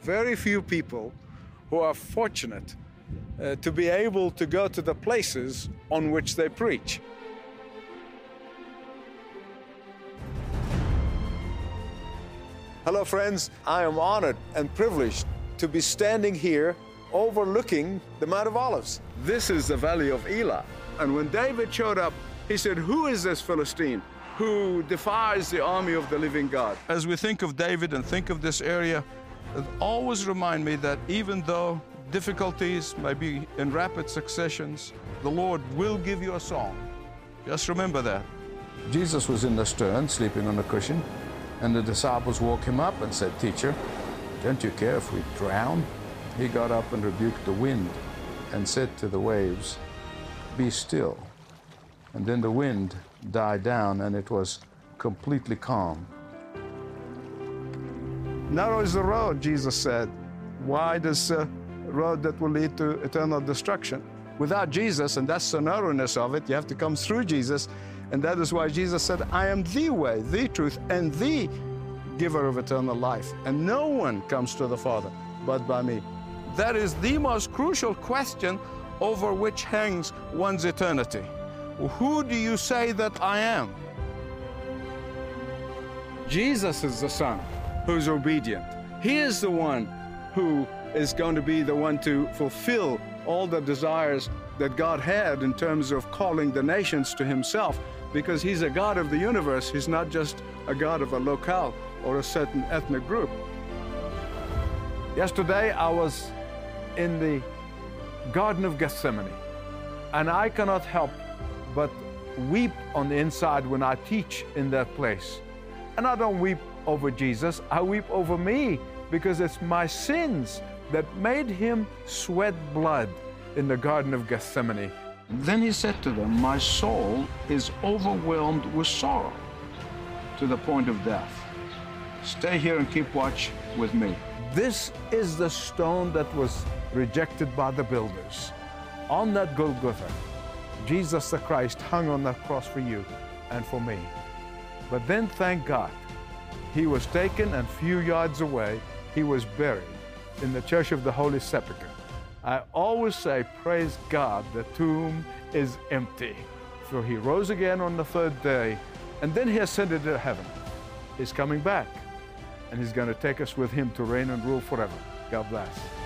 very few people who are fortunate to be able to go to the places on which they preach. Hello friends, I am honored and privileged to be standing here overlooking the Mount of Olives. This is the Valley of Elah. And when David showed up, he said, "Who is this Philistine who defies the army of the living God?" As we think of David and think of this area, it always reminds me that even though difficulties may be in rapid successions, the Lord will give you a song. Just remember that. Jesus was in the stern, sleeping on a cushion, and the disciples woke him up and said, "Teacher, don't you care if we drown?" He got up and rebuked the wind and said to the waves, "Be still." And then the wind died down and it was completely calm. Narrow is the road, Jesus said. Wide is the road that will lead to eternal destruction. Without Jesus, and that's the narrowness of it, you have to come through Jesus. And that is why Jesus said, "I am the way, the truth, and the giver of eternal life. And no one comes to the Father but by me." That is the most crucial question over which hangs one's eternity. Who do you say that I am? Jesus is the Son who's obedient. He is the one who is going to be the one to fulfill all the desires that God had in terms of calling the nations to himself, because he's a God of the universe. He's not just a God of a locale or a certain ethnic group. Yesterday I was in the Garden of Gethsemane, and I cannot help but weep on the inside when I teach in that place. And I don't weep over Jesus, I weep over me, because it's my sins that made him sweat blood in the Garden of Gethsemane. Then he said to them, "My soul is overwhelmed with sorrow to the point of death. Stay here and keep watch with me." This is the stone that was rejected by the builders. On that Golgotha, Jesus the Christ hung on that cross for you and for me. But then, thank God, he was taken, and a few yards away, he was buried in the Church of the Holy Sepulchre. I always say, praise God, the tomb is empty. For he rose again on the third day, and then he ascended to heaven. He's coming back, and he's going to take us with him to reign and rule forever. God bless.